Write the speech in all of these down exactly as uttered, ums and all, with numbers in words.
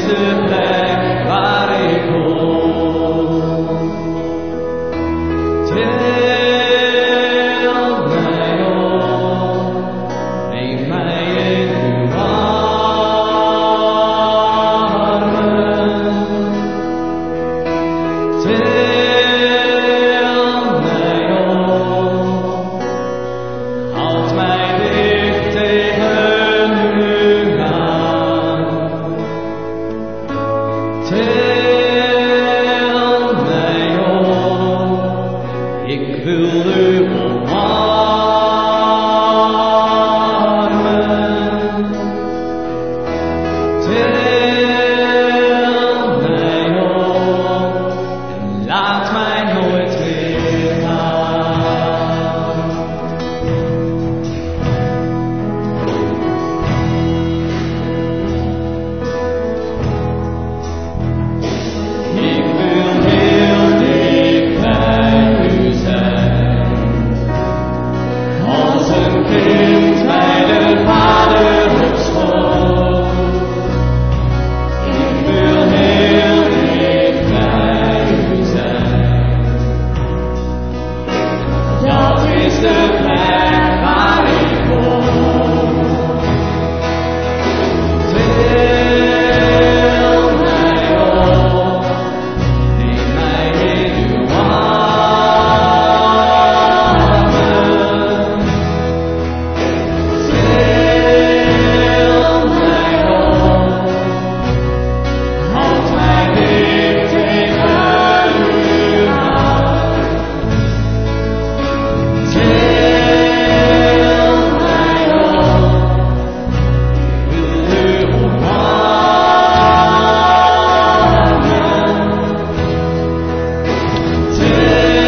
de plek waar ik hoor. Til mij op, neem mij in uw armen. Til mij op, houd mij dicht tegen u aan. Til mij op, ik wil u omarmen. Til mij op en laat mij nooit meer gaan. Ik wil heel dicht bij u zijn, als een kind bij de vader op schoot. Ik wil heel dicht bij u zijn, dat is de plek waar ik hoor. Til mij op, neem mij in uw armen. Til mij op, houd mij dicht tegen u aan. Til mij op, ik wil u omarmen. Til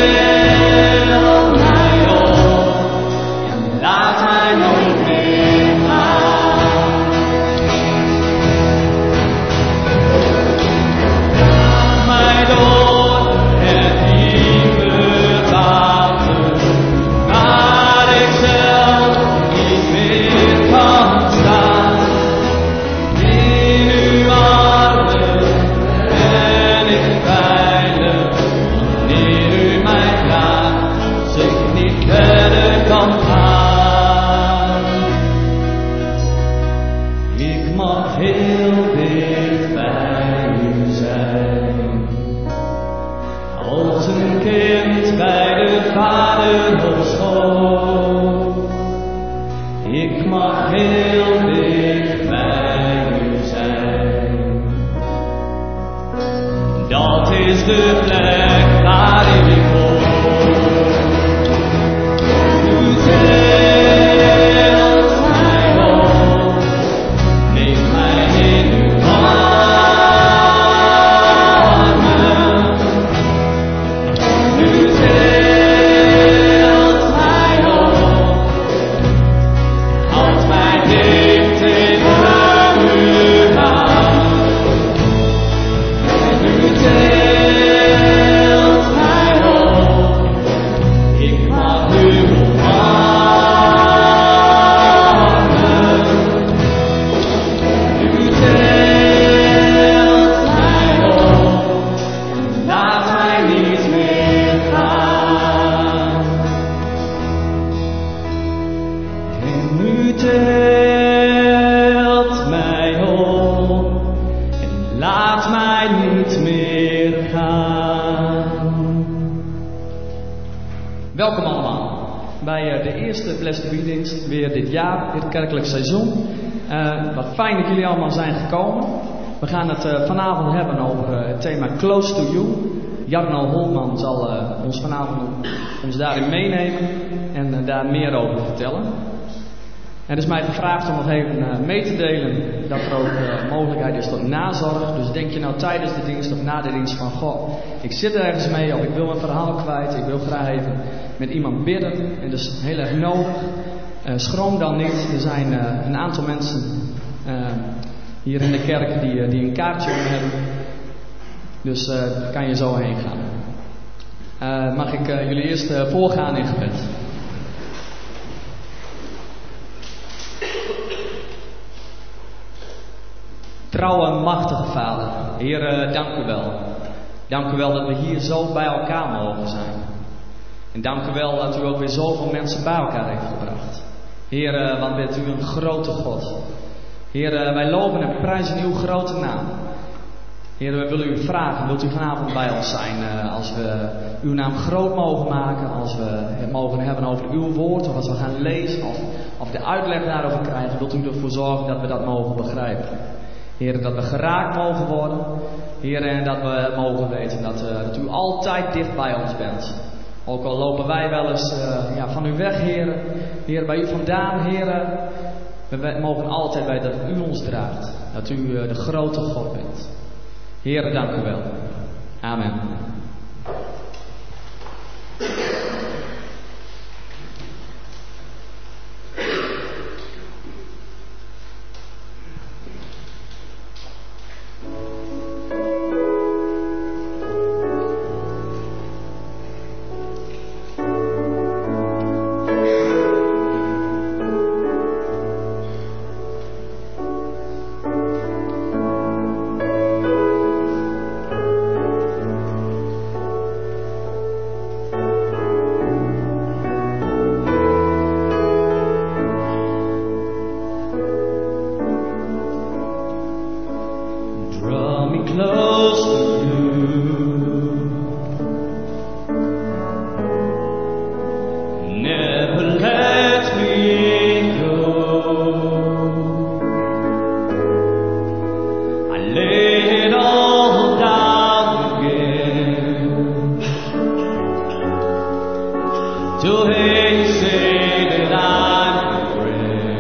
mij op en laat mij nooit meer gaan. Draag mij door het diepe water, waar ik zelf niet meer kan staan. In uw armen ben ik veilig, wanneer u mij draagt, als ik niet verder kan gaan. Ik mag heel dicht bij u zijn, als een kind bij de vader op schoot. Ik mag heel dicht bij u zijn, dat is de plek waar ik hoor. U tilt mij op, neem mij in uw armen. U tilt mij op, houd mij dicht tegen u aan. U tilt mij op, ik mag u omarmen. U tilt mij op en laat mij niet meer gaan. En u tilt mij op en laat mij niet meer gaan. Welkom allemaal bij uh, de eerste Blessed Be-dienst weer dit jaar, dit kerkelijk seizoen. Uh, wat fijn dat jullie allemaal zijn gekomen. We gaan het uh, vanavond hebben over uh, het thema Close to You. Jarno Holman zal uh, ons vanavond ons daarin meenemen en uh, daar meer over vertellen. Er is mij gevraagd om nog even uh, mee te delen dat er ook uh, mogelijkheid is tot nazorg. Dus denk je nou tijdens de dienst of na de dienst van goh, ik zit ergens mee of ik wil een verhaal kwijt, ik wil graag even met iemand bidden en dat is heel erg nodig. Uh, schroom dan niet, er zijn uh, een aantal mensen uh, hier in de kerk die, uh, die een kaartje om hebben. Dus uh, daar kan je zo heen gaan. Uh, mag ik uh, jullie eerst uh, voorgaan in gebed. Trouwe, machtige Vader, Heer, dank u wel. Dank u wel dat we hier zo bij elkaar mogen zijn. En dank u wel dat u ook weer zoveel mensen bij elkaar heeft gebracht. Heer, wat bent u een grote God. Heer, wij loven en prijzen uw grote naam. Heer, we willen u vragen, wilt u vanavond bij ons zijn uh, als we uw naam groot mogen maken, als we het mogen hebben over uw woord, of als we gaan lezen, of, of de uitleg daarover krijgen, wilt u ervoor zorgen dat we dat mogen begrijpen. Heer, dat we geraakt mogen worden. Heer, en dat we mogen weten dat, uh, dat u altijd dicht bij ons bent. Ook al lopen wij wel eens uh, ja, van u weg, Heer. Heer, bij u vandaan, Heer. We mogen altijd weten dat u ons draagt. Dat u uh, de grote God bent. Heer, dank u wel. Amen.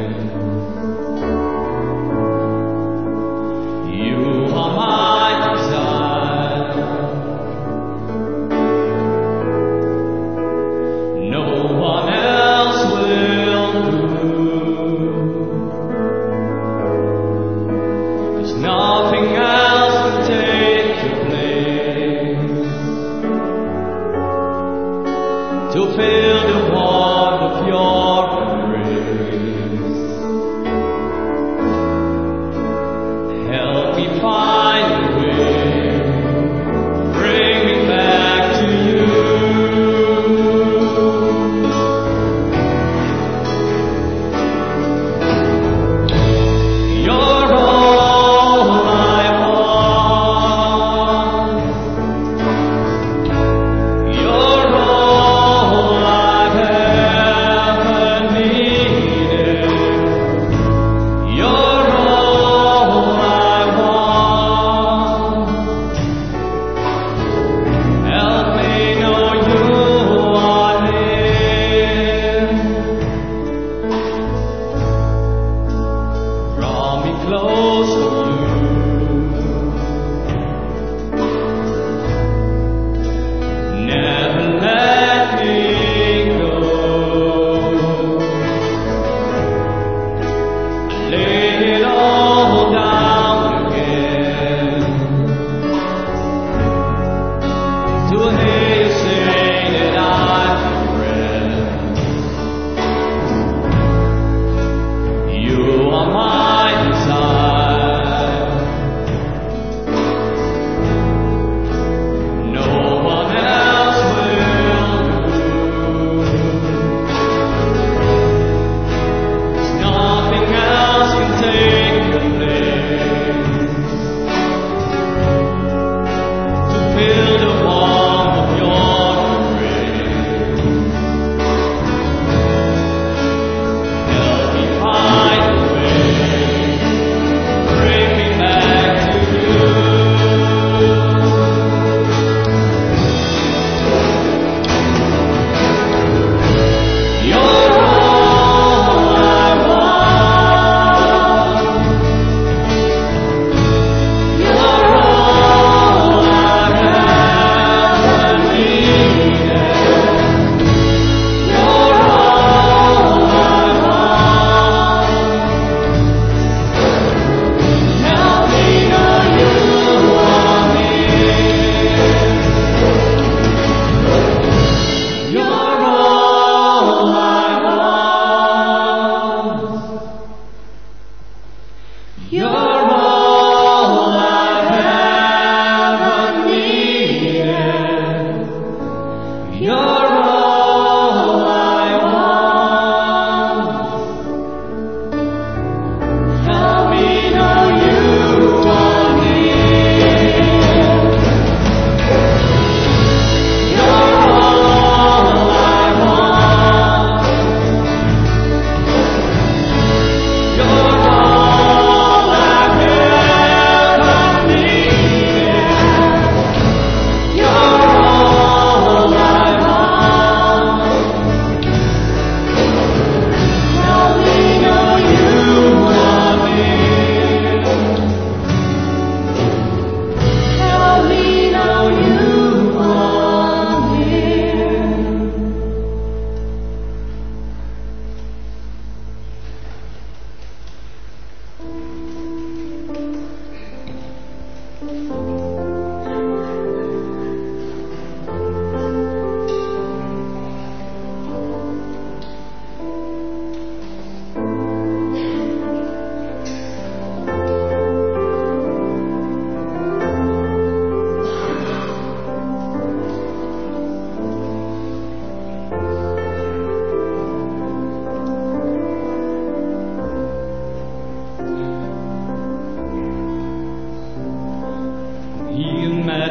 You are my desire.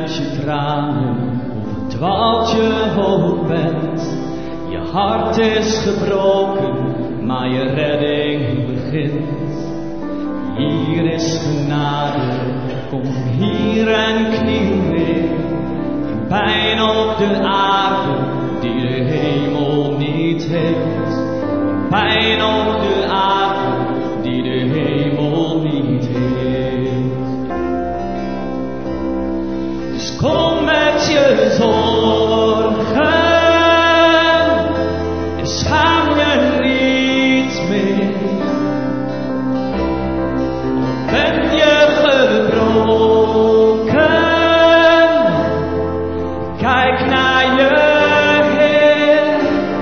uit je tranen of dwaalt je hoog bent. Je hart is gebroken, maar je redding begint. Hier is genade, kom hier en kniel weer. Geen pijn op de aarde die de hemel niet heeft. Geen pijn op de aarde die de hemel niet heeft. Dus kom met je zorgen en schaam je niet meer. Ben je gebroken? Kijk naar je Heer.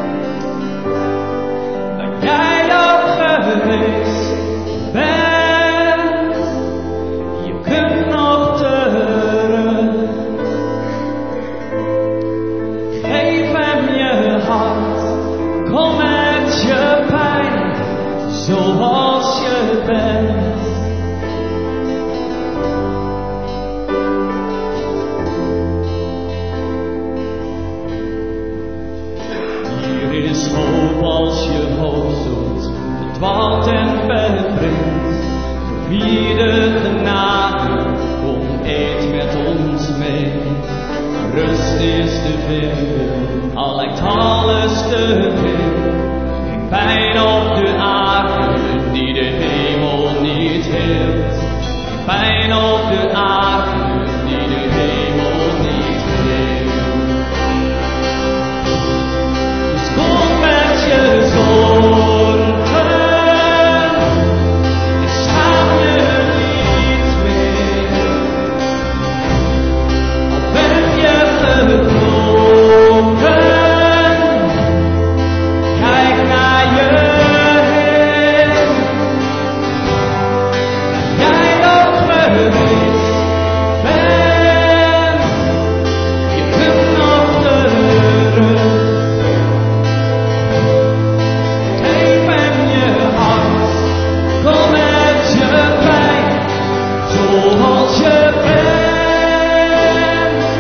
Waar jij ook geweest bent, je kunt nog terug. Geef hem je hart, kom met je pijn, zoals je bent. Als je hoofd zoekt, verdwaalt en verdrinkt, vervier de genade, kom eet met ons mee. Rust is te vinden, al lijkt alles te veel. Geen pijn op de aarde die de hemel niet heelt. Geen pijn op de aarde die de hemel niet heelt. Je zorgen en schaam je niet meer. Al ben je gebroken, kijk naar je Heer. Waar jij ook geweest bent, je kunt nog terug. Zoals je bent,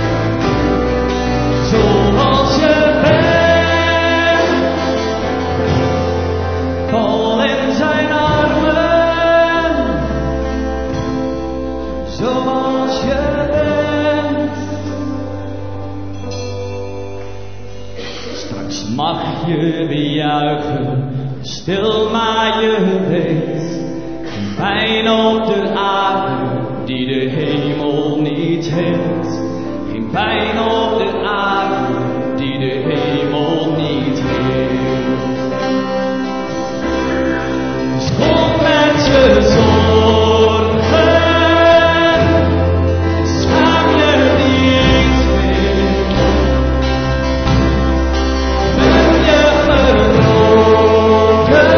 zoals je bent, val in zijn armen, zoals je bent. Straks mag je weer juichen, stil maar je weet. Pijn op de aarde die de hemel niet heeft. Geen pijn op de aarde die de hemel niet heeft. Dus kom met je zorgen, schaam je niet meer. Ben je gebroken?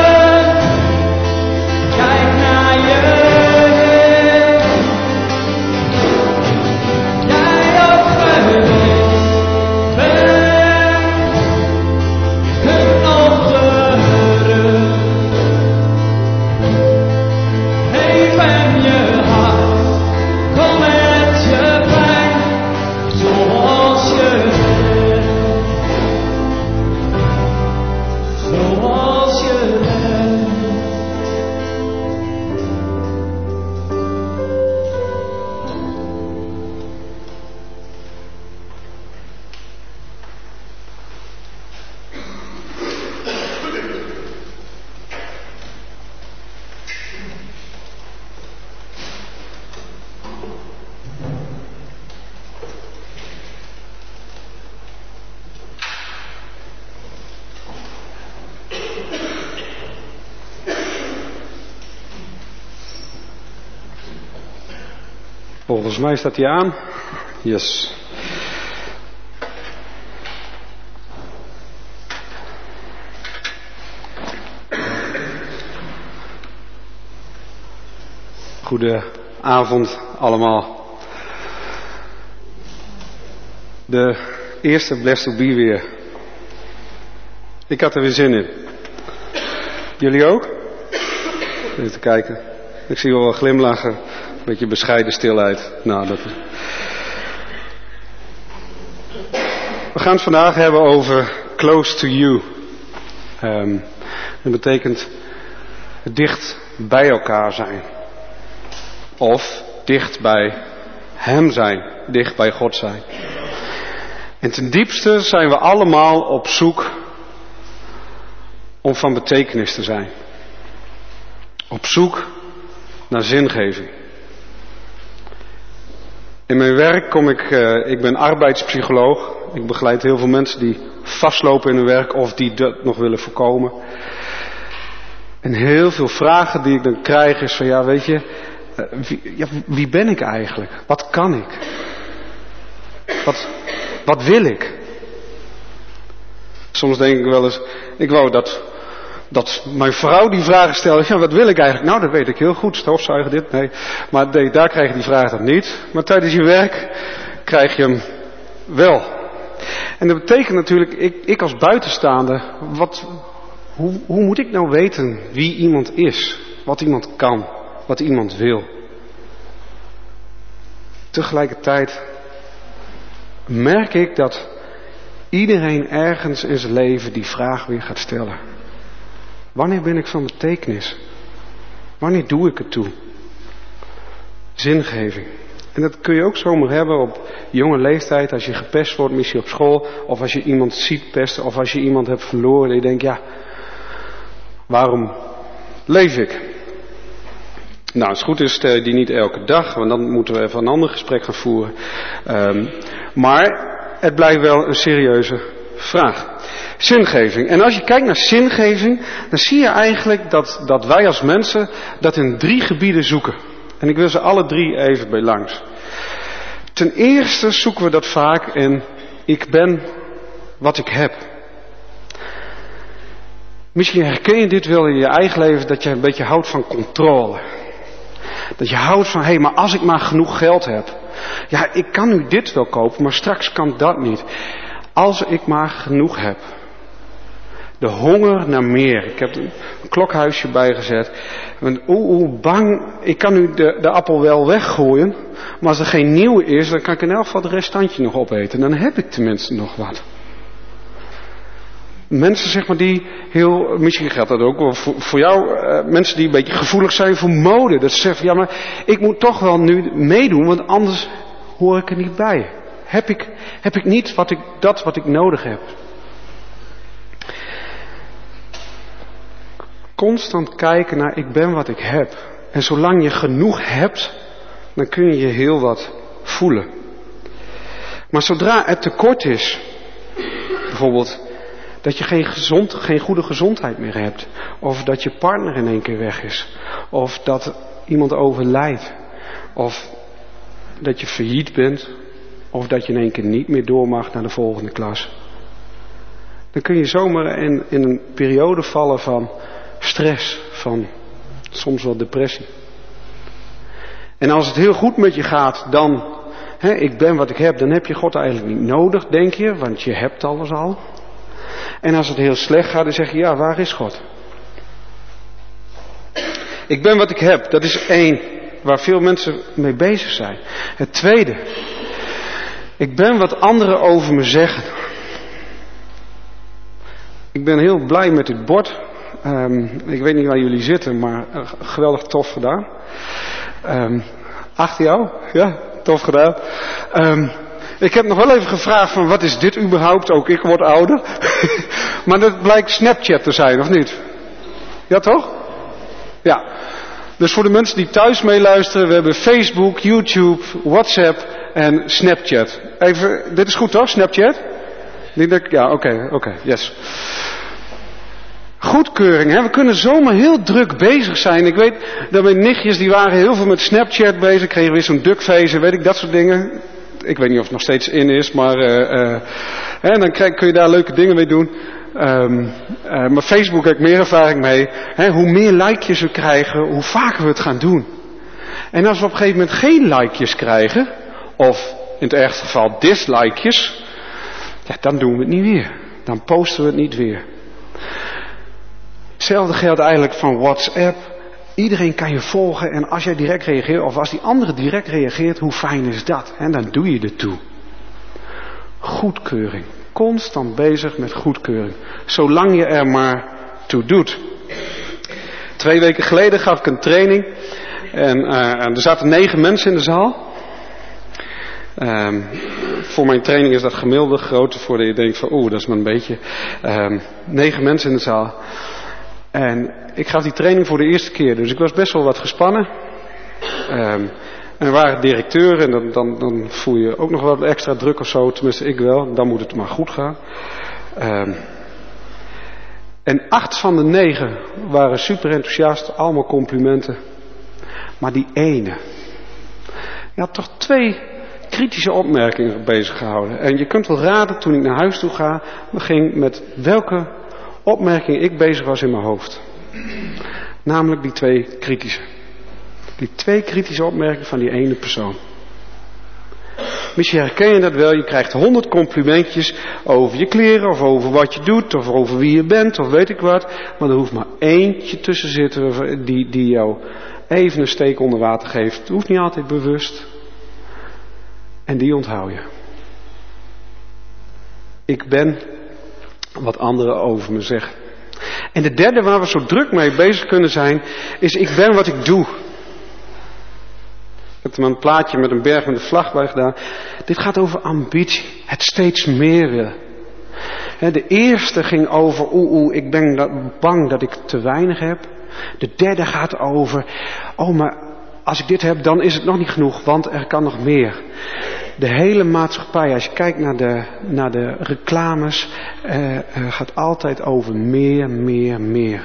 Volgens mij staat hij aan. Yes. Goedenavond allemaal. De eerste Blessed to Be weer. Ik had er weer zin in. Jullie ook? Even kijken. Ik zie wel wat glimlachen. Een beetje bescheiden stilheid. Nou, dat gaan het vandaag hebben over close to you. Um, dat betekent dicht bij elkaar zijn. Of dicht bij Hem zijn. Dicht bij God zijn. En ten diepste zijn we allemaal op zoek om van betekenis te zijn. Op zoek naar zingeving. In mijn werk kom ik, uh, ik ben arbeidspsycholoog. Ik begeleid heel veel mensen die vastlopen in hun werk of die dat nog willen voorkomen. En heel veel vragen die ik dan krijg is van ja weet je, uh, wie, ja, wie ben ik eigenlijk? Wat kan ik? Wat, wat wil ik? Soms denk ik wel eens, ik wou dat, dat mijn vrouw die vragen stelde, ja wat wil ik eigenlijk? Nou dat weet ik heel goed, stofzuigen dit, nee. Maar nee, daar krijg je die vraag dan niet. Maar tijdens je werk krijg je hem wel. En dat betekent natuurlijk, ik, ik als buitenstaander, wat, hoe, hoe moet ik nou weten wie iemand is? Wat iemand kan, wat iemand wil? Tegelijkertijd merk ik dat iedereen ergens in zijn leven die vraag weer gaat stellen. Wanneer ben ik van betekenis? Wanneer doe ik het toe? Zingeving. En dat kun je ook zomaar hebben op jonge leeftijd, als je gepest wordt, misschien op school, of als je iemand ziet pesten, of als je iemand hebt verloren en je denkt, ja, waarom leef ik? Nou, als het goed is, stel je die niet elke dag, want dan moeten we even een ander gesprek gaan voeren. Um, maar het blijft wel een serieuze vraag. Zingeving. En als je kijkt naar zingeving, dan zie je eigenlijk dat, dat wij als mensen dat in drie gebieden zoeken. En ik wil ze alle drie even bij langs. Ten eerste zoeken we dat vaak in ik ben wat ik heb. Misschien herken je dit wel in je eigen leven, dat je een beetje houdt van controle. Dat je houdt van, hé, hey, maar als ik maar genoeg geld heb. Ja, ik kan nu dit wel kopen, maar straks kan dat niet. Als ik maar genoeg heb. De honger naar meer. Ik heb een klokhuisje bijgezet. Oeh, bang. Ik kan nu de, de appel wel weggooien. Maar als er geen nieuwe is, dan kan ik in elk geval het restantje nog opeten. Dan heb ik tenminste nog wat. Mensen zeg maar die heel, misschien geldt dat ook wel voor, voor jou, uh, mensen die een beetje gevoelig zijn voor mode. Dat ze zeggen, ja maar ik moet toch wel nu meedoen, want anders hoor ik er niet bij. Heb ik, heb ik niet wat ik, dat wat ik nodig heb. Constant kijken naar ik ben wat ik heb. En zolang je genoeg hebt, dan kun je je heel wat voelen. Maar zodra het tekort is, bijvoorbeeld dat je geen, gezond, geen goede gezondheid meer hebt. Of dat je partner in één keer weg is. Of dat iemand overlijdt. Of dat je failliet bent. Of dat je in één keer niet meer door mag naar de volgende klas. Dan kun je zomaar in, in een periode vallen van stress. Van soms wel depressie. En als het heel goed met je gaat, dan, hè, ik ben wat ik heb, dan heb je God eigenlijk niet nodig, denk je. Want je hebt alles al. En als het heel slecht gaat, dan zeg je, ja, waar is God? Ik ben wat ik heb. Dat is één, waar veel mensen mee bezig zijn. Het tweede, ik ben wat anderen over me zeggen. Ik ben heel blij met dit bord. Um, ik weet niet waar jullie zitten, maar uh, geweldig tof gedaan. Um, achter jou? Ja, tof gedaan. Um, Ik heb nog wel even gevraagd van wat is dit überhaupt? Ook ik word ouder. Maar dat blijkt Snapchat te zijn, of niet? Ja toch? Ja. Dus voor de mensen die thuis meeluisteren, we hebben Facebook, YouTube, WhatsApp en Snapchat. Even, dit is goed toch, Snapchat? Ja, oké, okay, oké, okay, yes. Goedkeuring, hè? We kunnen zomaar heel druk bezig zijn. Ik weet dat mijn nichtjes, die waren heel veel met Snapchat bezig, kregen weer zo'n duckface, weet ik, dat soort dingen. Ik weet niet of het nog steeds in is, maar uh, uh, hè, dan krijg, kun je daar leuke dingen mee doen. Um, uh, maar Facebook heb ik meer ervaring mee. Hè, hoe meer likejes we krijgen, hoe vaker we het gaan doen. En als we op een gegeven moment geen likejes krijgen, of in het ergste geval dislikejes, ja, dan doen we het niet weer. Dan posten we het niet weer. Hetzelfde geldt eigenlijk van WhatsApp. Iedereen kan je volgen en als jij direct reageert, of als die andere direct reageert, hoe fijn is dat? En dan doe je er toe. Goedkeuring. Constant bezig met goedkeuring. Zolang je er maar toe doet. Twee weken geleden gaf ik een training. En uh, er zaten negen mensen in de zaal. Um, voor mijn training is dat gemiddelde grootte. Voordat je denkt van oeh, dat is maar een beetje. Um, negen mensen in de zaal. En ik gaf die training voor de eerste keer. Dus ik was best wel wat gespannen. Um, en er waren directeuren. En dan, dan, dan voel je ook nog wat extra druk of zo. Tenminste ik wel. Dan moet het maar goed gaan. Um, en acht van de negen waren super enthousiast. Allemaal complimenten. Maar die ene. Je had toch twee kritische opmerkingen bezig gehouden. En je kunt wel raden, toen ik naar huis toe ga, ging met welke opmerking ik bezig was in mijn hoofd. Namelijk die twee kritische. Die twee kritische opmerkingen van die ene persoon. Misschien herken je dat wel. Je krijgt honderd complimentjes over je kleren, of over wat je doet, of over wie je bent, of weet ik wat. Maar er hoeft maar eentje tussen zitten die, die jou even een steek onder water geeft. Het hoeft niet altijd bewust. En die onthoud je. Ik ben wat anderen over me zeggen. En de derde waar we zo druk mee bezig kunnen zijn, is ik ben wat ik doe. Ik heb er een plaatje met een berg met een vlag bij gedaan. Dit gaat over ambitie. Het steeds meer willen. De eerste ging over, oeh, oeh, ik ben bang dat ik te weinig heb. De derde gaat over, oh maar als ik dit heb, dan is het nog niet genoeg, want er kan nog meer. De hele maatschappij, als je kijkt naar de, naar de reclames, eh, eh, gaat altijd over meer, meer, meer.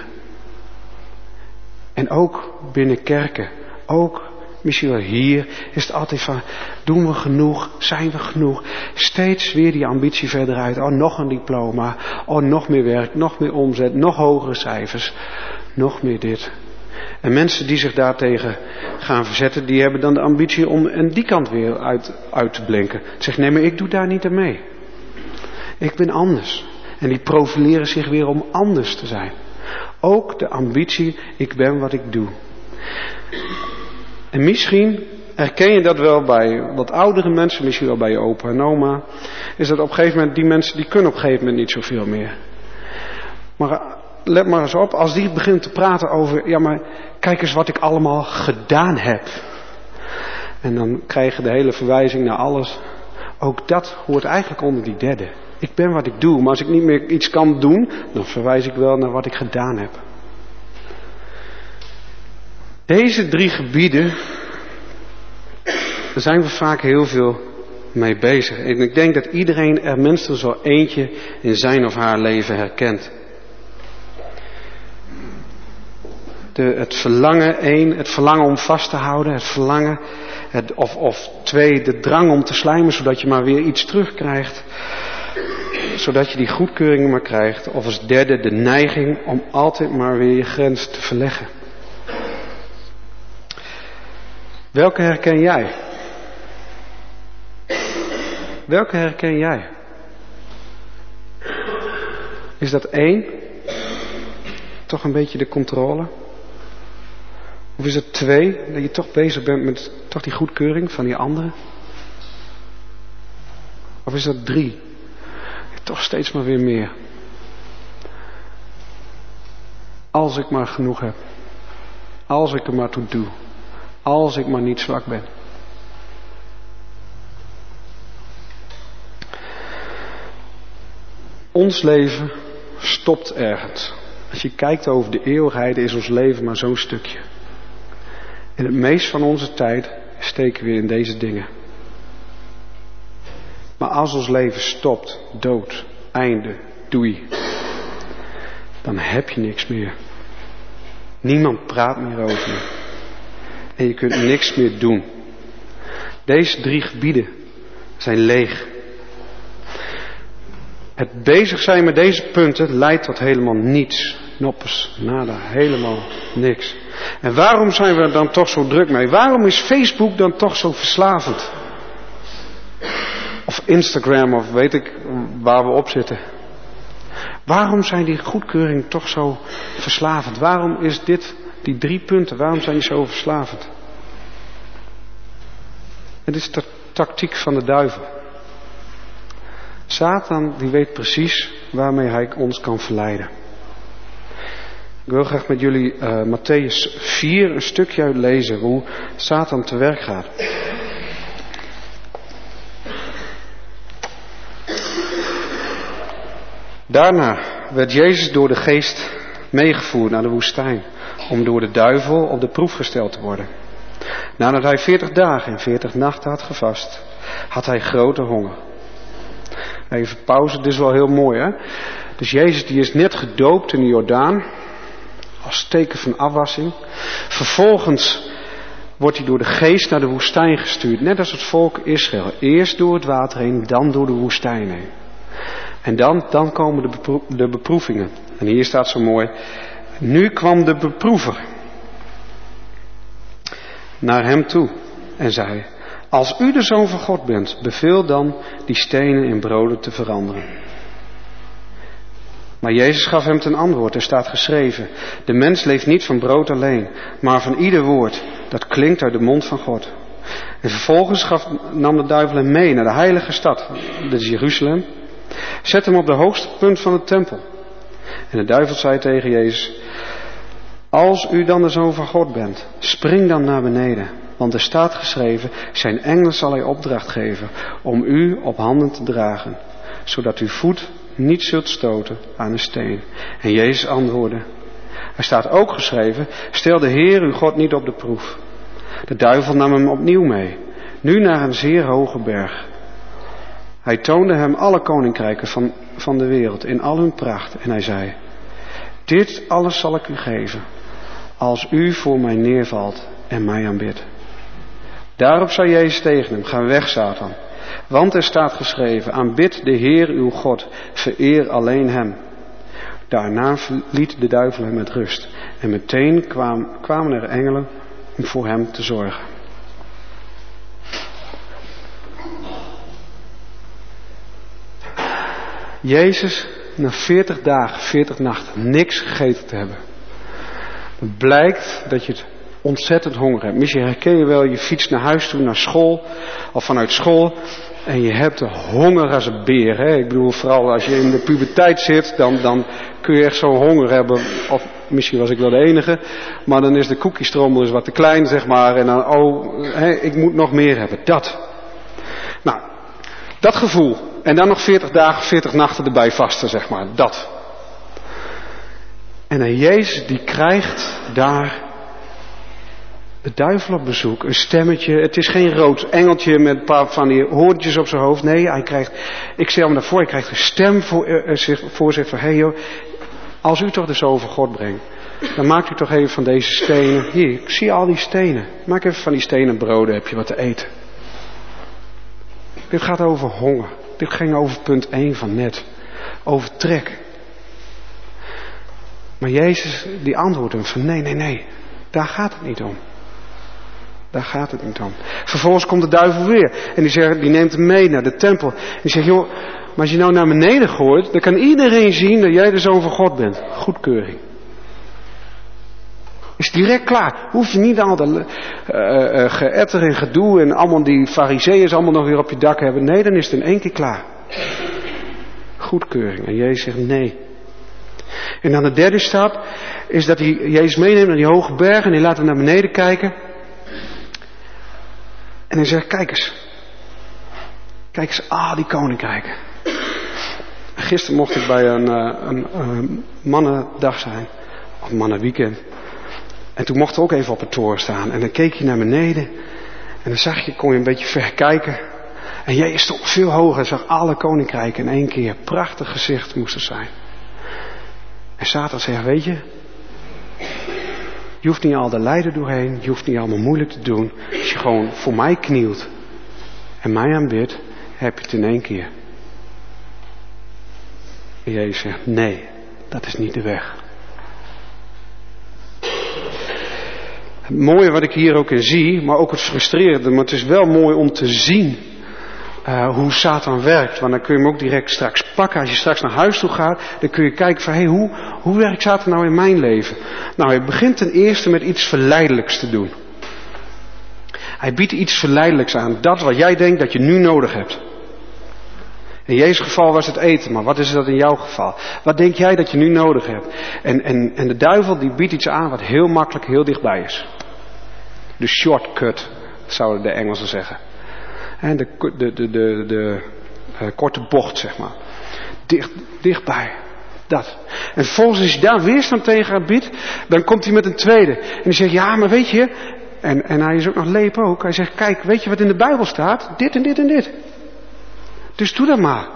En ook binnen kerken, ook misschien wel hier, is het altijd van, doen we genoeg, zijn we genoeg? Steeds weer die ambitie verder uit. Oh, nog een diploma, oh, nog meer werk, nog meer omzet, nog hogere cijfers, nog meer dit. En mensen die zich daartegen gaan verzetten, die hebben dan de ambitie om en die kant weer uit, uit te blinken. Zeg, nee, maar ik doe daar niet aan mee. Ik ben anders. En die profileren zich weer om anders te zijn. Ook de ambitie, ik ben wat ik doe. En misschien herken je dat wel bij wat oudere mensen, misschien wel bij je opa en oma. Is dat op een gegeven moment, die mensen die kunnen op een gegeven moment niet zoveel meer. Maar let maar eens op, als die begint te praten over, ja maar kijk eens wat ik allemaal gedaan heb. En dan krijg je de hele verwijzing naar alles. Ook dat hoort eigenlijk onder die derde. Ik ben wat ik doe, maar als ik niet meer iets kan doen, dan verwijs ik wel naar wat ik gedaan heb. Deze drie gebieden, daar zijn we vaak heel veel mee bezig. En ik denk dat iedereen er minstens wel eentje in zijn of haar leven herkent. De, het verlangen, één, het verlangen om vast te houden, het verlangen, het, of, of twee, de drang om te slijmen, zodat je maar weer iets terugkrijgt, zodat je die goedkeuringen maar krijgt. Of als derde, de neiging om altijd maar weer je grens te verleggen. Welke herken jij? Welke herken jij? Is dat één? Toch een beetje de controle? Of is het twee, dat je toch bezig bent met toch die goedkeuring van die anderen? Of is dat drie? Toch steeds maar weer meer. Als ik maar genoeg heb. Als ik er maar toe doe. Als ik maar niet zwak ben. Ons leven stopt ergens. Als je kijkt over de eeuwigheid is ons leven maar zo'n stukje. En het meest van onze tijd steken we in deze dingen. Maar als ons leven stopt, dood, einde, doei, dan heb je niks meer. Niemand praat meer over je. En je kunt niks meer doen. Deze drie gebieden zijn leeg. Het bezig zijn met deze punten leidt tot helemaal niets. Noppes, nada, helemaal niks. En waarom zijn we er dan toch zo druk mee? Waarom is Facebook dan toch zo verslavend? Of Instagram, of weet ik waar we op zitten. Waarom zijn die goedkeuringen toch zo verslavend? Waarom is dit, die drie punten, waarom zijn die zo verslavend? Het is de tactiek van de duivel. Satan die weet precies waarmee hij ons kan verleiden. Ik wil graag met jullie uh, Mattheüs vier een stukje uitlezen hoe Satan te werk gaat. Daarna werd Jezus door de geest meegevoerd naar de woestijn, om door de duivel op de proef gesteld te worden. Nadat hij veertig dagen en veertig nachten had gevast, had hij grote honger. Even pauze, dit is wel heel mooi hè. Dus Jezus die is net gedoopt in de Jordaan, als teken van afwassing. Vervolgens wordt hij door de geest naar de woestijn gestuurd, net als het volk Israël. Eerst door het water heen, dan door de woestijn heen. En dan, dan komen de, bepro- de beproevingen. En hier staat zo mooi, nu kwam de beproever naar hem toe en zei, als u de Zoon van God bent, beveel dan die stenen in broden te veranderen. Maar Jezus gaf hem ten antwoord, er staat geschreven, de mens leeft niet van brood alleen, maar van ieder woord dat klinkt uit de mond van God. En vervolgens gaf, nam de duivel hem mee naar de heilige stad, dat is Jeruzalem, zet hem op de hoogste punt van de tempel. En de duivel zei tegen Jezus, als u dan de Zoon van God bent, spring dan naar beneden. Want er staat geschreven, zijn engelen zal hij opdracht geven om u op handen te dragen, zodat uw voet niet zult stoten aan een steen. En Jezus antwoordde, er staat ook geschreven, stel de Heer uw God niet op de proef. De duivel nam hem opnieuw mee, nu naar een zeer hoge berg. Hij toonde hem alle koninkrijken van, van de wereld in al hun pracht. En hij zei, dit alles zal ik u geven, als u voor mij neervalt en mij aanbidt. Daarop zei Jezus tegen hem, ga weg Satan, want er staat geschreven, aanbid de Heer uw God, vereer alleen hem. Daarna liet de duivel hem met rust en meteen kwam, kwamen er engelen om voor hem te zorgen. Jezus, na veertig dagen, veertig nachten, niks gegeten te hebben. Het blijkt dat je het ontzettend honger hebt. Misschien herken je wel, je fietst naar huis toe, naar school, of vanuit school, en je hebt de honger als een beer. Hè? Ik bedoel, vooral als je in de puberteit zit, dan, dan kun je echt zo'n honger hebben. Of misschien was ik wel de enige, maar dan is de koekiestrommel dus wat te klein, zeg maar. En dan, oh, hè, ik moet nog meer hebben. Dat. Nou, dat gevoel. En dan nog veertig dagen, veertig nachten erbij vasten, zeg maar. Dat. En dan Jezus, die krijgt daar de duivel op bezoek. Een stemmetje. Het is geen rood engeltje met een paar van die hoorntjes op zijn hoofd. Nee, hij krijgt, ik stel me daarvoor, hij krijgt een stem voor, uh, zich, voor zich van, hé hey joh, als u toch de Zoon van God brengt, dan maakt u toch even van deze stenen. Hier, ik zie al die stenen. Maak even van die stenen broden, heb je wat te eten. Dit gaat over honger. Dit ging over punt één van net. Over trek. Maar Jezus die antwoordt hem van nee, nee, nee. Daar gaat het niet om. Daar gaat het niet om. Vervolgens komt de duivel weer. En die, zegt, die neemt hem mee naar de tempel. En die zegt, joh, maar als je nou naar beneden gooit, dan kan iedereen zien dat jij de Zoon van God bent. Goedkeuring. Is direct klaar. Hoef je niet al dat uh, uh, geëtter en gedoe en allemaal die farizeeërs allemaal nog weer op je dak hebben. Nee, dan is het in één keer klaar. Goedkeuring. En Jezus zegt nee. En dan de derde stap is dat hij Jezus meeneemt naar die hoge berg en hij laat hem naar beneden kijken. En hij zegt, kijk eens. Kijk eens, ah, die koninkrijken. Gisteren mocht ik bij een, een, een mannendag zijn. Of een mannenweekend. En toen mocht ik ook even op het toren staan. En dan keek je naar beneden. En dan zag je, kon je een beetje ver kijken. En jij stond veel hoger en zag alle koninkrijken in één keer. Prachtig gezicht moest het zijn. En Satan zegt, weet je, je hoeft niet al de lijden doorheen, je hoeft niet allemaal moeilijk te doen. Als je gewoon voor mij knielt en mij aanbidt, heb je het in één keer. En Jezus zegt, nee, dat is niet de weg. Het mooie wat ik hier ook in zie, maar ook het frustrerende, maar het is wel mooi om te zien uh, hoe Satan werkt. Want dan kun je hem ook direct straks pakken. Als je straks naar huis toe gaat, dan kun je kijken van, hé, hey, hoe, hoe werkt Satan nou in mijn leven? Nou, hij begint ten eerste met iets verleidelijks te doen. Hij biedt iets verleidelijks aan. Dat wat jij denkt dat je nu nodig hebt. In Jezus' geval was het eten, maar wat is dat in jouw geval? Wat denk jij dat je nu nodig hebt? En, en, en de duivel die biedt iets aan wat heel makkelijk, heel dichtbij is. De shortcut, zouden de Engelsen zeggen. En de, de, de, de, de, de uh, korte bocht, zeg maar. Dicht, dichtbij. Dat. En vervolgens als je daar weerstand tegen aanbiedt, dan komt hij met een tweede. En die zegt, ja, maar weet je, en, en hij is ook nog leep ook. Hij zegt, kijk, weet je wat in de Bijbel staat? Dit en dit en dit. Dus doe dat maar.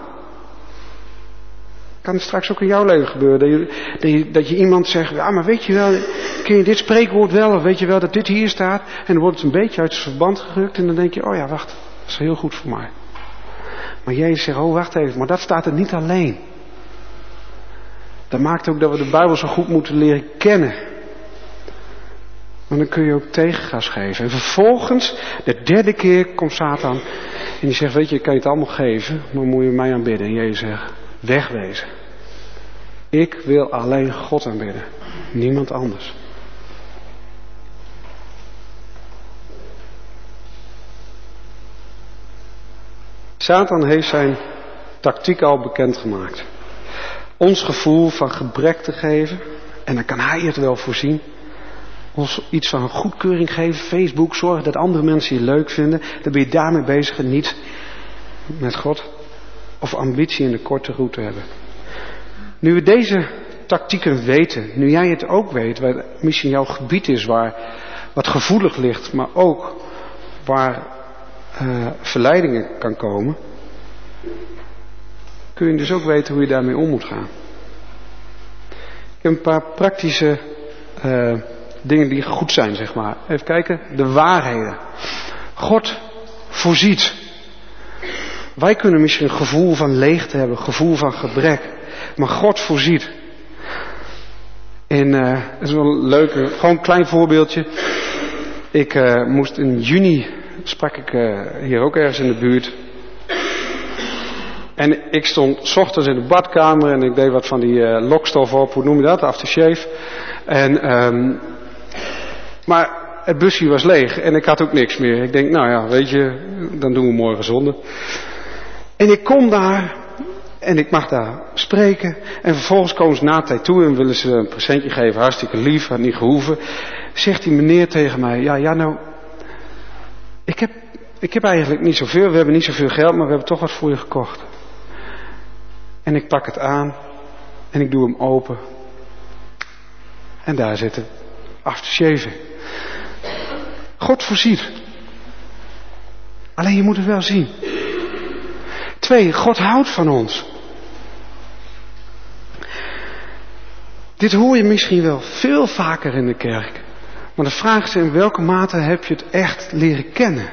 Kan het straks ook in jouw leven gebeuren. Dat je, dat je, dat je iemand zegt, ja, maar weet je wel, ken je dit spreekwoord wel? Of weet je wel dat dit hier staat? En dan wordt het een beetje uit zijn verband gerukt. En dan denk je, oh ja, wacht, dat is heel goed voor mij. Maar Jezus zegt, oh wacht even, maar dat staat er niet alleen. Dat maakt ook dat we de Bijbel zo goed moeten leren kennen. Want dan kun je ook tegengas geven. En vervolgens, de derde keer komt Satan. En die zegt, weet je, ik kan je het allemaal geven. Maar moet je mij aanbidden. En Jezus zegt, wegwezen. Ik wil alleen God aanbidden. Niemand anders. Satan heeft zijn tactiek al bekendgemaakt. Ons gevoel van gebrek te geven. En dan kan hij het wel voorzien. Ons iets van goedkeuring geven. Facebook, zorgen dat andere mensen je leuk vinden. Dan ben je daarmee bezig en niet met God. Of ambitie in de korte route hebben. Nu we deze tactieken weten. Nu jij het ook weet. Waar misschien jouw gebied is waar wat gevoelig ligt. Maar ook waar uh, verleidingen kan komen. Kun je dus ook weten hoe je daarmee om moet gaan. Ik heb een paar praktische uh, dingen die goed zijn, zeg maar. Even kijken. De waarheden. God voorziet. Wij kunnen misschien een gevoel van leegte hebben. Een gevoel van gebrek. Maar God voorziet. En uh, dat is wel een leuke, gewoon een klein voorbeeldje. Ik uh, moest in juni, sprak ik uh, hier ook ergens in de buurt. En ik stond 's ochtends in de badkamer en ik deed wat van die uh, lokstof op, hoe noem je dat, aftershave. En, um, maar het busje was leeg en ik had ook niks meer. Ik denk, nou ja, weet je, dan doen we morgen zonde. En ik kom daar en ik mag daar spreken. En vervolgens komen ze na tijd toe en willen ze een presentje geven, hartstikke lief, had niet gehoeven. Zegt die meneer tegen mij, ja, ja nou, ik heb, ik heb eigenlijk niet zoveel, we hebben niet zoveel geld, maar we hebben toch wat voor je gekocht. En ik pak het aan en ik doe hem open. En daar zit het aftershave. God voorziet. Alleen je moet het wel zien. Twee, God houdt van ons. Dit hoor je misschien wel veel vaker in de kerk. Maar de vraag is, in welke mate heb je het echt leren kennen?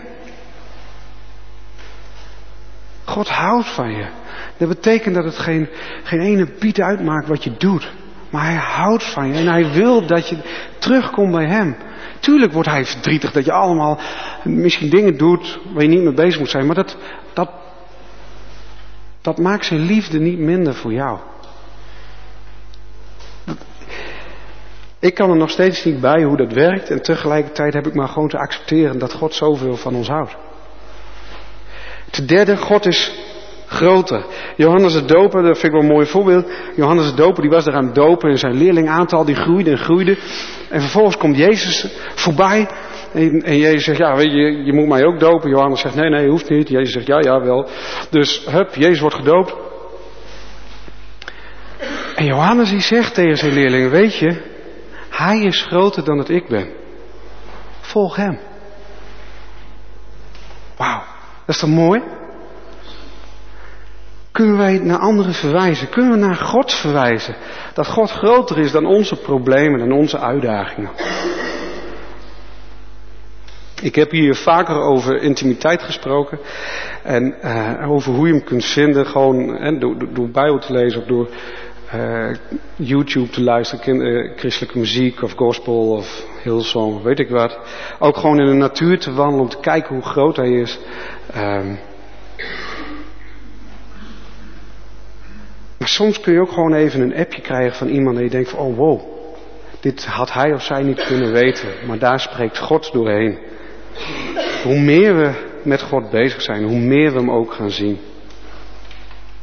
God houdt van je. Dat betekent dat het geen, geen ene piet uitmaakt wat je doet. Maar hij houdt van je. En hij wil dat je terugkomt bij hem. Tuurlijk wordt hij verdrietig dat je allemaal misschien dingen doet waar je niet mee bezig moet zijn. Maar dat, dat, dat maakt zijn liefde niet minder voor jou. Dat, ik kan er nog steeds niet bij hoe dat werkt. En tegelijkertijd heb ik maar gewoon te accepteren dat God zoveel van ons houdt. Ten derde, God is groter. Johannes de Doper, dat vind ik wel een mooi voorbeeld. Johannes de Doper, die was daar aan het dopen en zijn leerlingaantal die groeide en groeide. En vervolgens komt Jezus voorbij. En, en Jezus zegt, ja weet je, je moet mij ook dopen. Johannes zegt, nee, nee, hoeft niet. Jezus zegt, ja, ja, wel. Dus, hup, Jezus wordt gedoopt. En Johannes die zegt tegen zijn leerlingen, weet je, hij is groter dan dat ik ben. Volg hem. Wauw, dat is toch mooi? Kunnen wij naar anderen verwijzen? Kunnen we naar God verwijzen? Dat God groter is dan onze problemen en onze uitdagingen. Ik heb hier vaker over intimiteit gesproken. En uh, over hoe je hem kunt vinden. Gewoon eh, door, door, door Bijbel te lezen of door uh, YouTube te luisteren. Kind, uh, christelijke muziek of gospel of Hillsong, weet ik wat. Ook gewoon in de natuur te wandelen om te kijken hoe groot hij is. Um, Maar soms kun je ook gewoon even een appje krijgen van iemand en je denkt van, oh wow, dit had hij of zij niet kunnen weten. Maar daar spreekt God doorheen. Hoe meer we met God bezig zijn, hoe meer we hem ook gaan zien.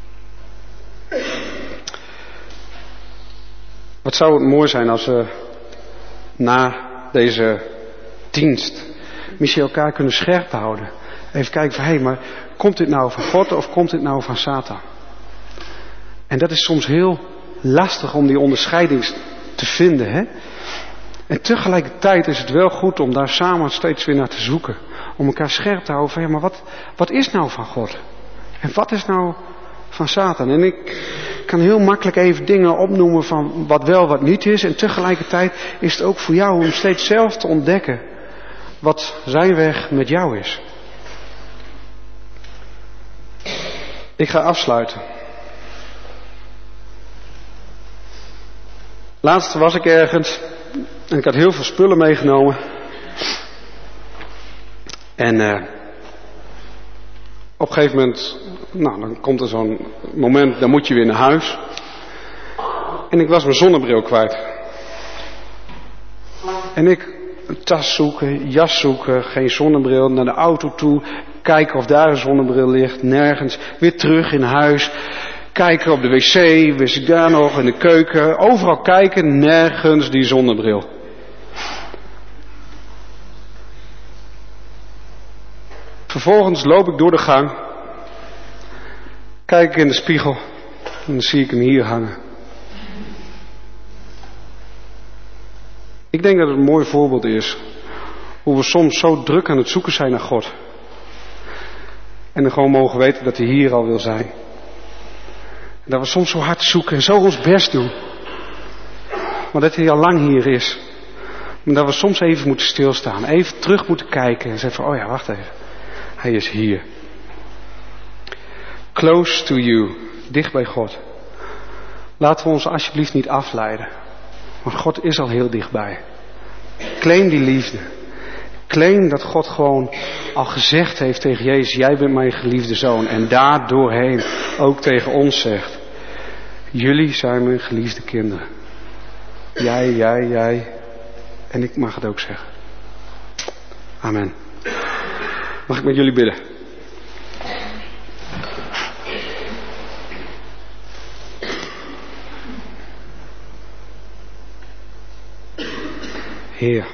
Wat zou het mooi zijn als we na deze dienst misschien elkaar kunnen scherp houden. Even kijken van, hé, hey, maar komt dit nou van God of komt dit nou van Satan? En dat is soms heel lastig om die onderscheiding te vinden, hè? En tegelijkertijd is het wel goed om daar samen steeds weer naar te zoeken. Om elkaar scherp te houden van, ja, maar wat, wat is nou van God? En wat is nou van Satan? En ik kan heel makkelijk even dingen opnoemen van wat wel, wat niet is. En tegelijkertijd is het ook voor jou om steeds zelf te ontdekken wat zijn weg met jou is. Ik ga afsluiten. Laatst was ik ergens en ik had heel veel spullen meegenomen. En uh, op een gegeven moment, nou dan komt er zo'n moment, dan moet je weer naar huis. En ik was mijn zonnebril kwijt. En ik een tas zoeken, jas zoeken, geen zonnebril, naar de auto toe. Kijken of daar een zonnebril ligt, nergens. Weer terug in huis. Kijken op de wc, wist ik daar nog, in de keuken. Overal kijken, nergens die zonnebril. Vervolgens loop ik door de gang. Kijk ik in de spiegel. En dan zie ik hem hier hangen. Ik denk dat het een mooi voorbeeld is. Hoe we soms zo druk aan het zoeken zijn naar God. En dan gewoon mogen weten dat hij hier al wil zijn. En dat we soms zo hard zoeken en zo ons best doen. Maar dat hij al lang hier is. Maar dat we soms even moeten stilstaan. Even terug moeten kijken. En zeggen van, oh ja, wacht even. Hij is hier. Close to you. Dicht bij God. Laten we ons alsjeblieft niet afleiden. Want God is al heel dichtbij. Claim die liefde. Claim dat God gewoon al gezegd heeft tegen Jezus, jij bent mijn geliefde zoon. En daardoorheen ook tegen ons zegt, jullie zijn mijn geliefde kinderen. Jij, jij, jij. En ik mag het ook zeggen. Amen. Mag ik met jullie bidden? Heer.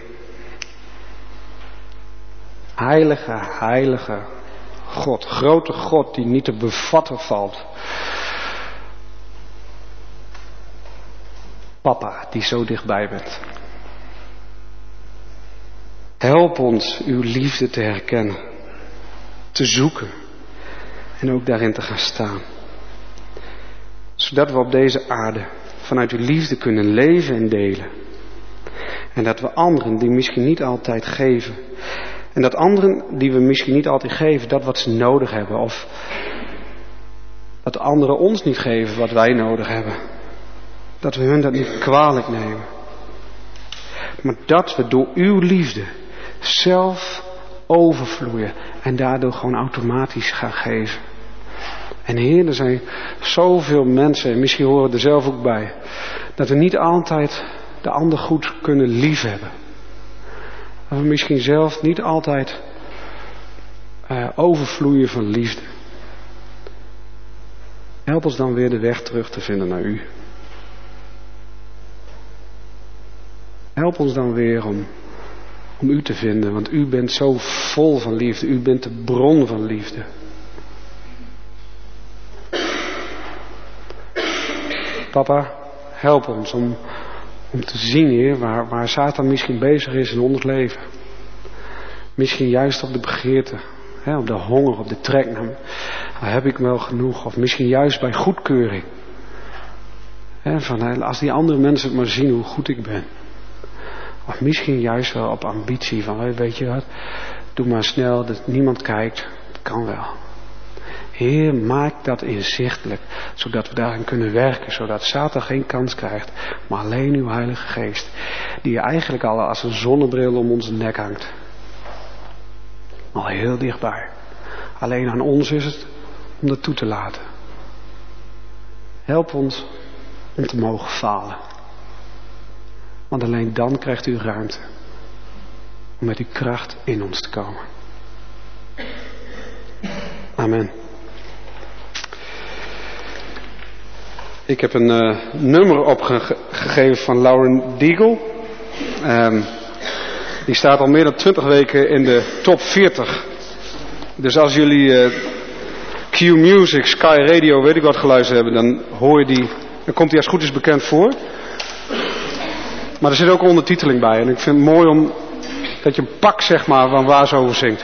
Heilige, heilige God. Grote God die niet te bevatten valt. Papa die zo dichtbij bent. Help ons uw liefde te herkennen. Te zoeken. En ook daarin te gaan staan. Zodat we op deze aarde vanuit uw liefde kunnen leven en delen. En dat we anderen die misschien niet altijd geven. En dat anderen die we misschien niet altijd geven, dat wat ze nodig hebben. Of dat anderen ons niet geven wat wij nodig hebben. Dat we hun dat niet kwalijk nemen. Maar dat we door uw liefde zelf overvloeien. En daardoor gewoon automatisch gaan geven. En Heer, er zijn zoveel mensen, en misschien horen we er zelf ook bij. Dat we niet altijd de ander goed kunnen liefhebben. Dat we misschien zelf niet altijd uh, overvloeien van liefde. Help ons dan weer de weg terug te vinden naar u. Help ons dan weer om, om u te vinden, want u bent zo vol van liefde. U bent de bron van liefde. Papa, help ons om, om te zien, Heer, waar, waar Satan misschien bezig is in ons leven. Misschien juist op de begeerte, hè, op de honger, op de trek naar, heb ik wel genoeg. Of misschien juist bij goedkeuring. Hè, van, als die andere mensen het maar zien hoe goed ik ben. Of misschien juist wel op ambitie van, weet je wat, doe maar snel, dat niemand kijkt. Dat kan wel. Heer, maak dat inzichtelijk, zodat we daarin kunnen werken, zodat Satan geen kans krijgt, maar alleen uw Heilige Geest, die eigenlijk al als een zonnebril om onze nek hangt. Al heel dichtbij. Alleen aan ons is het om dat toe te laten. Help ons om te mogen falen. Want alleen dan krijgt u ruimte om met uw kracht in ons te komen. Amen. Ik heb een uh, nummer opgegeven van Lauren Daigle. Um, die staat al meer dan twintig weken in de top veertig. Dus als jullie uh, Q-Music, Sky Radio, weet ik wat geluisterd hebben, dan hoor je die, dan komt die als goed is bekend voor. Maar er zit ook ondertiteling bij. En ik vind het mooi om dat je een pak, zeg maar, van waar ze over zingt.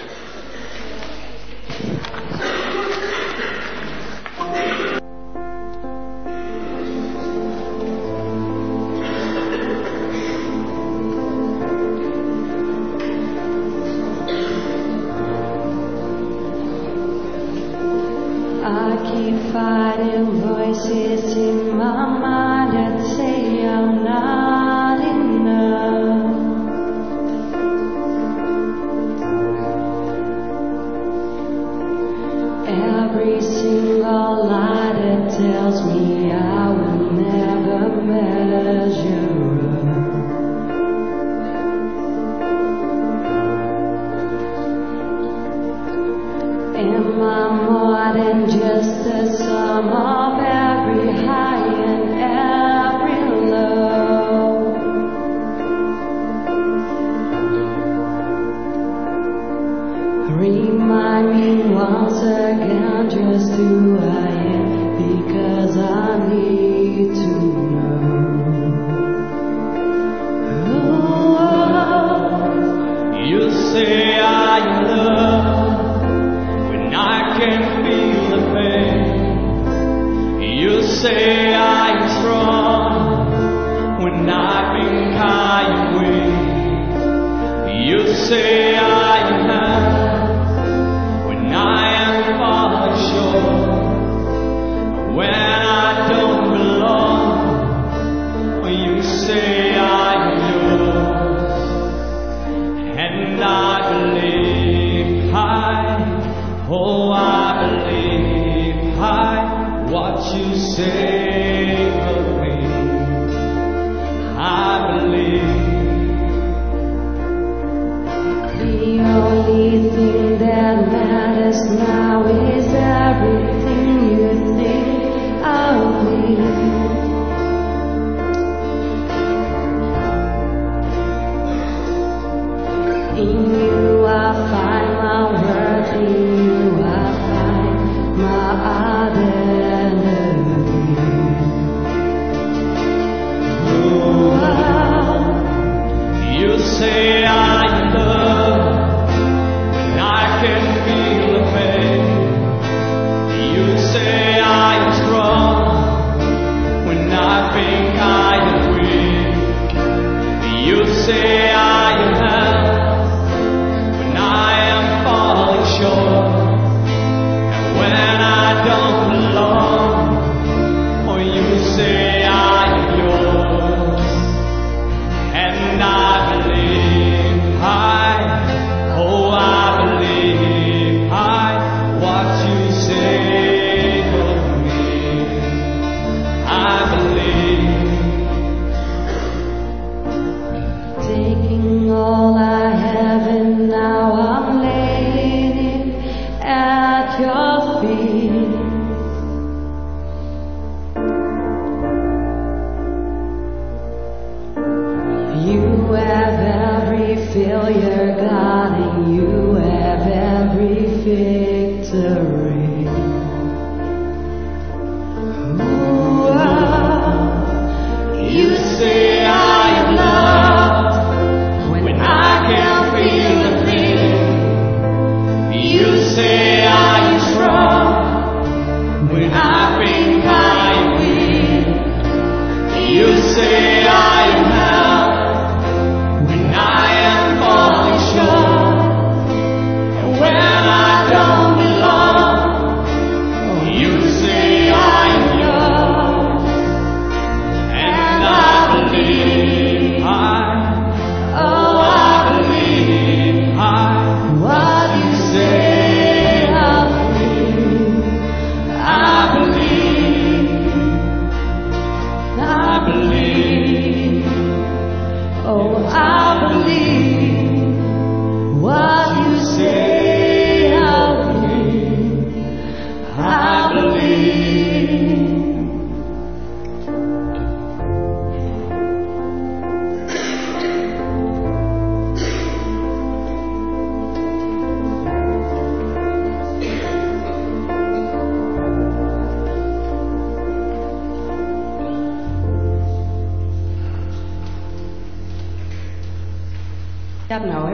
I believe.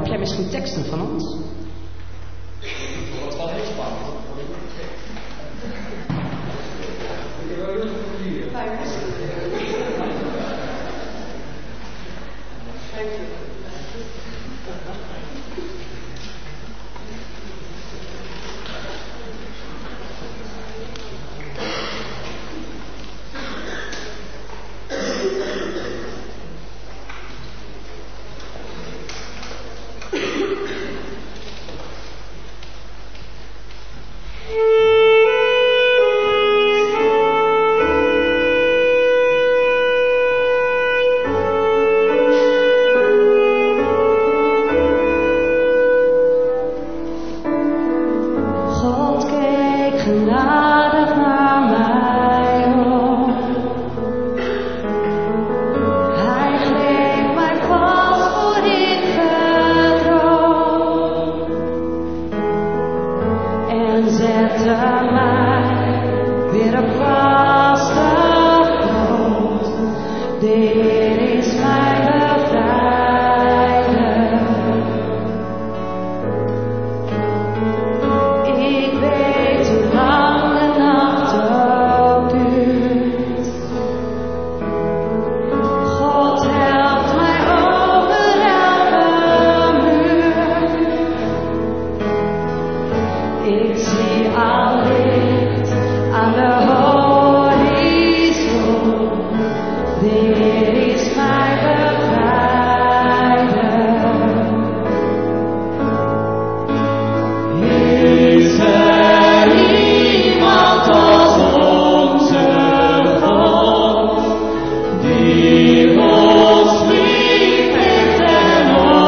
heb jij misschien teksten van ons? Dat is wel heel spannend. Ik heb wel heel veel plezier.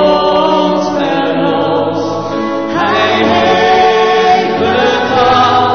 Hij heeft betaald.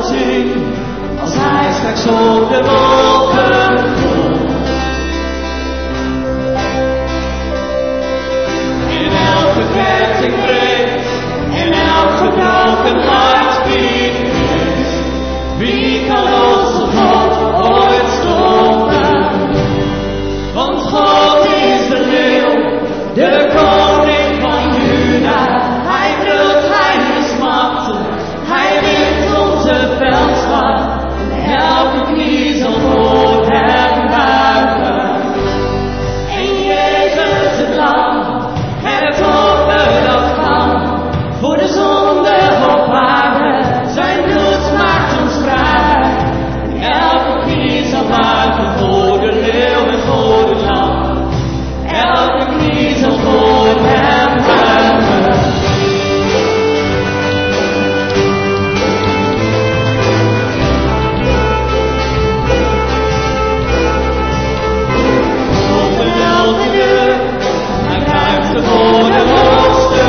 zien als hij straks op de wolken komt. In elke kwetsing breekt, in elk gebroken hart wie is. Wie kan onze God ooit stoppen? Want God is de leeuw, de koning van Juda. Hij brult, hij is machtig, hij wint onze veldslag. Elke knie zal voor hem buigen. En Jezus het lam, het offer dat kwam, voor de zonde op aarde, zijn bloed maakt ons vrij. En elke knie zal buigen voor de leeuw en voor het lam. Elke knie zal voor hem buigen. Op de welke deur, hij buigt voor de hoogste.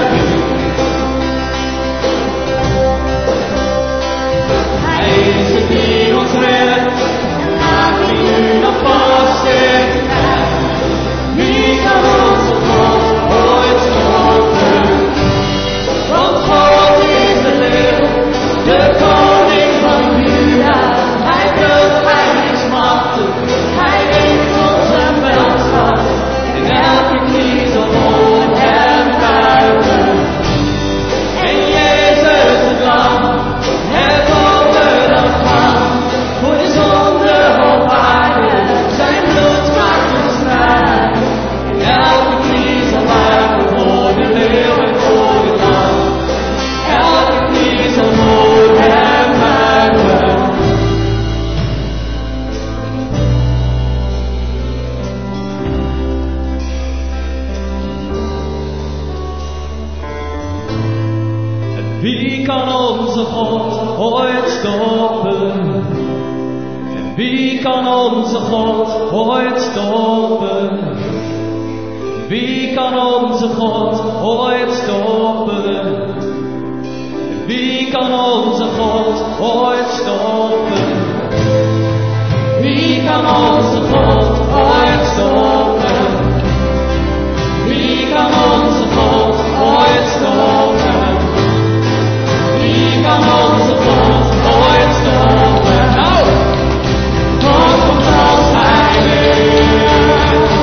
Hij is het die ons redt en maakt die nu nog vast zit. Wie kan onze God ooit stoppen? Want God is de leeuw, de koning van Juda. Hij brult, hij is machtig, hij wint onze veldslag. En elke knie zal voor hem buigen. En Jezus het lam, het offer dat kwam, voor de zonde op aarde, zijn bloed maakt ons vrij. En elke knie zal buigen voor de leeuw en voor het lam. Elke knie zal voor hem buigen. En wie kan onze God ooit stoppen? En wie kan onze God ooit stoppen? Wie kan onze God ooit stoppen? Wie kan onze God ooit stoppen? Wie kan onze God ooit stoppen? Wie kan onze God ooit stoppen? Wie kan onze God ooit stoppen? Nou, God komt als hij wil.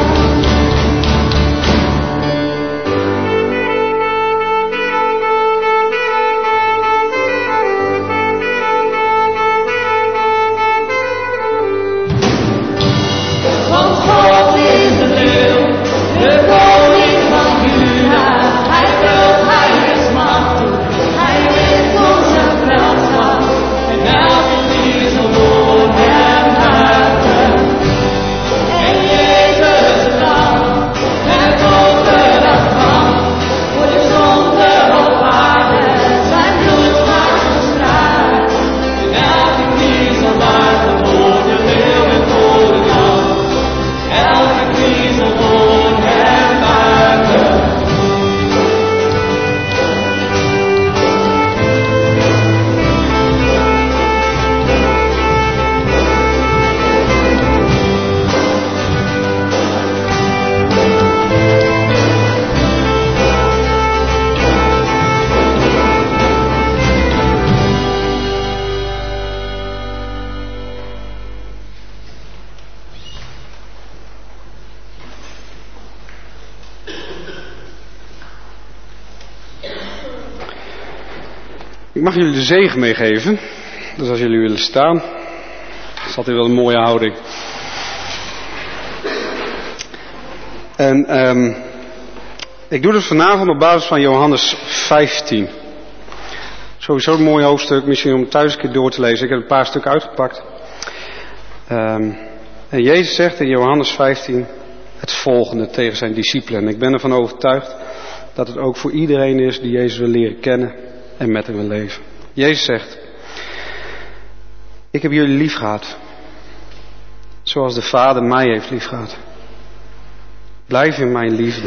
Want God is de leeuw, de koning van Juda. Hij brult, hij is machtig, hij wint onze veldslag. En elke knie zal voor hem buigen. En Jezus het lam, het offer dat kwam, voor de zonde op aarde, zijn bloed maakt ons vrij. En elke knie zal buigen voor de leeuw en voor het lam. Elke knie zal voor hem buigen. Ik mag jullie de zegen meegeven. Dus als jullie willen staan. Dat is altijd wel een mooie houding. En um, ik doe het vanavond op basis van Johannes vijftien. Sowieso een mooi hoofdstuk. Misschien om het thuis een keer door te lezen. Ik heb een paar stukken uitgepakt. Um, en Jezus zegt in Johannes vijftien het volgende tegen zijn discipelen. En ik ben ervan overtuigd dat het ook voor iedereen is die Jezus wil leren kennen en met hem wil leven. Jezus zegt: ik heb jullie lief gehad, zoals de Vader mij heeft lief gehad. Blijf in mijn liefde.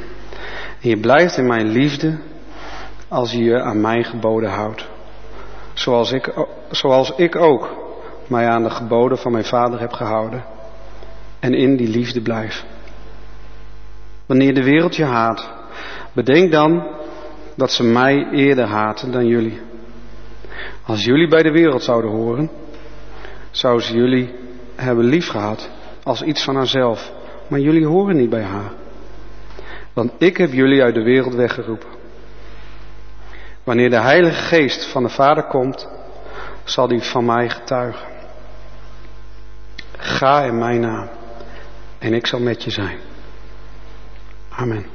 En je blijft in mijn liefde als je je aan mijn geboden houdt. zoals ik, zoals ik ook mij aan de geboden van mijn Vader heb gehouden en in die liefde blijf. Wanneer de wereld je haat, bedenk dan dat ze mij eerder haten dan jullie. Als jullie bij de wereld zouden horen, zou ze jullie hebben lief gehad als iets van haarzelf. Maar jullie horen niet bij haar. Want ik heb jullie uit de wereld weggeroepen. Wanneer de Heilige Geest van de Vader komt, zal die van mij getuigen. Ga in mijn naam en ik zal met je zijn. Amen.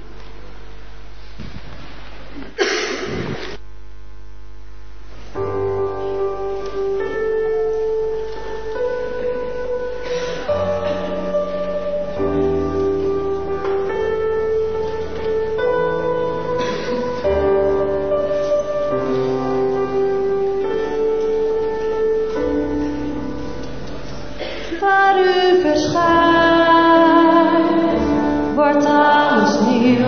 Waar u verschijnt, wordt alles nieuw.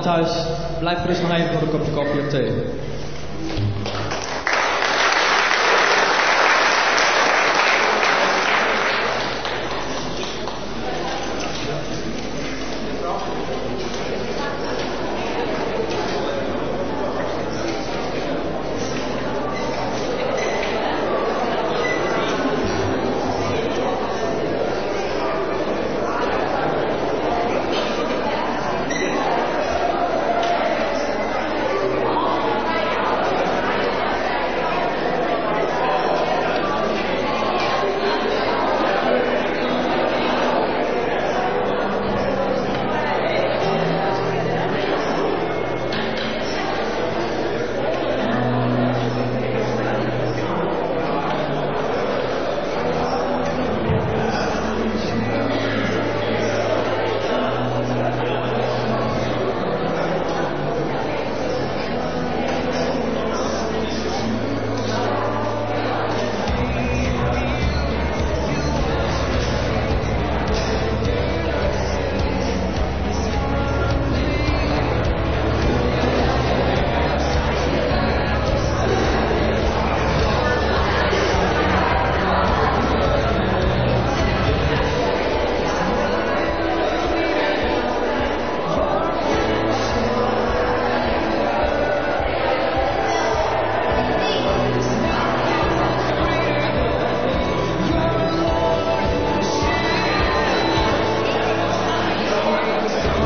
thuis, blijf gerust nog even voor een kopje koffie of thee.